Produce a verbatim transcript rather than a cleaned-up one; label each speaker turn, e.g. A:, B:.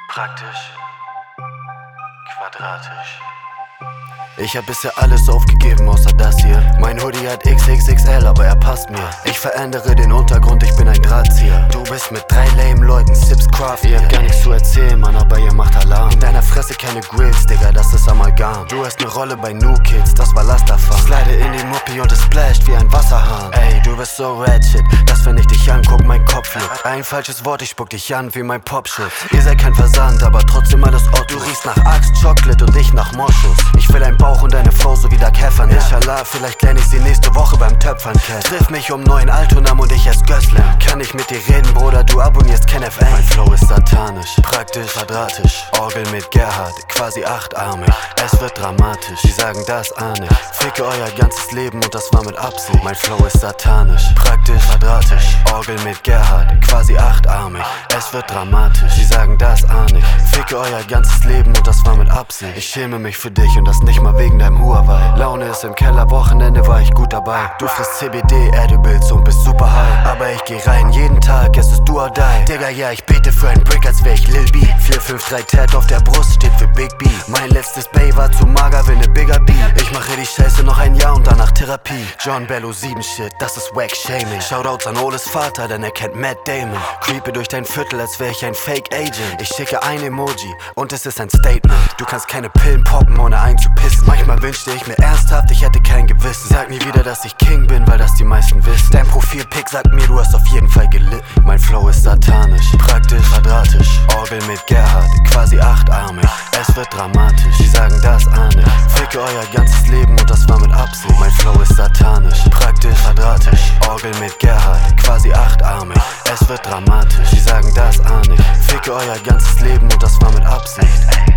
A: Praktisch, quadratisch.
B: Ich hab bisher alles aufgegeben außer das hier. Mein Hoodie hat X X X L, aber er passt mir. Ich verändere den Untergrund, ich bin ein Drahtzieher. Du bist mit drei lame Leuten, Sips Craft. Ihr habt gar nichts zu erzählen, Mann, aber ihr macht Alarm. In deiner Fresse keine Grills, Digga, das ist Amalgam. Du hast ne Rolle bei New Kids, das war Lasterfahren. Slide in die Muppi und es splasht wie ein Wasserhahn. Ey, du bist so ratchet, dass wenn ich dich anguck, mein Kopf flippt. Ein falsches Wort, ich spuck dich an wie mein Popshit. Ihr seid kein Versand, aber trotzdem alles Otto. Du riechst nach Axt, Chocolate und ich nach Moschus. Ich will ein Bauch und deine Frau so wie der Käfer. Inshallah, vielleicht lerne ich sie nächste Woche beim Töpfern kennen. Triff mich um neun Altonam und ich ess Gösslin. Kann ich mit dir reden, Bruder, du abonnierst kein F N. Mein Flow ist satanisch, praktisch, quadratisch. Orgel mit Gerhard, quasi achtarmig. Es wird dramatisch, die sagen das ahne. Ficke euer ganzes Leben und das war mit Absicht. Mein Flow ist satanisch, praktisch, quadratisch. Orgel mit Gerhard, quasi achtarmig. Es wird dramatisch, die sagen das ahne. Ficke euer ganzes Leben und das war mit Absicht. Ich schäme mich für dich und das nicht mal wegen deinem Huawei. Laune ist im Keller, Wochenende war ich gut dabei. Du frisst C B D, Edibles und bist super high. Aber ich geh rein jeden Tag, es ist do or die. Digga, ja, ich bete für einen Brick, als wär ich Lil B. vier fünf drei Tat auf der Brust steht für Big B. Mein letztes Bay war zu mager, will ne bigger B. Ich mache die Scheiße noch ein Jahr und danach Therapie. John Bello sieben Shit, das ist wack shaming. Shoutouts an Oles Vater, denn er kennt Matt Damon. Creepe durch dein Viertel, als wär ich ein Fake Agent. Ich schicke ein Emoji und es ist ein Statement. Du kannst keine Pillen poppen, ohne einzupissen. Manchmal wünschte ich mir ernsthaft, ich hätte kein Gewissen. Sag nie wieder, dass ich King bin, weil das die meisten wissen. Dein Profilpick sagt mir, du hast auf jeden Fall gelitten. Mein Flow ist satanisch, praktisch, quadratisch. Orgel mit Gerhard, quasi achtarmig. Es wird dramatisch, die sagen das ahne. Ficke euer ganzes Leben und das war mit Absicht. Mein Flow ist satanisch, praktisch, quadratisch. Orgel mit Gerhard, quasi achtarmig. Es wird dramatisch, die sagen das ahne. Ficke euer ganzes Leben und das war mit Absicht.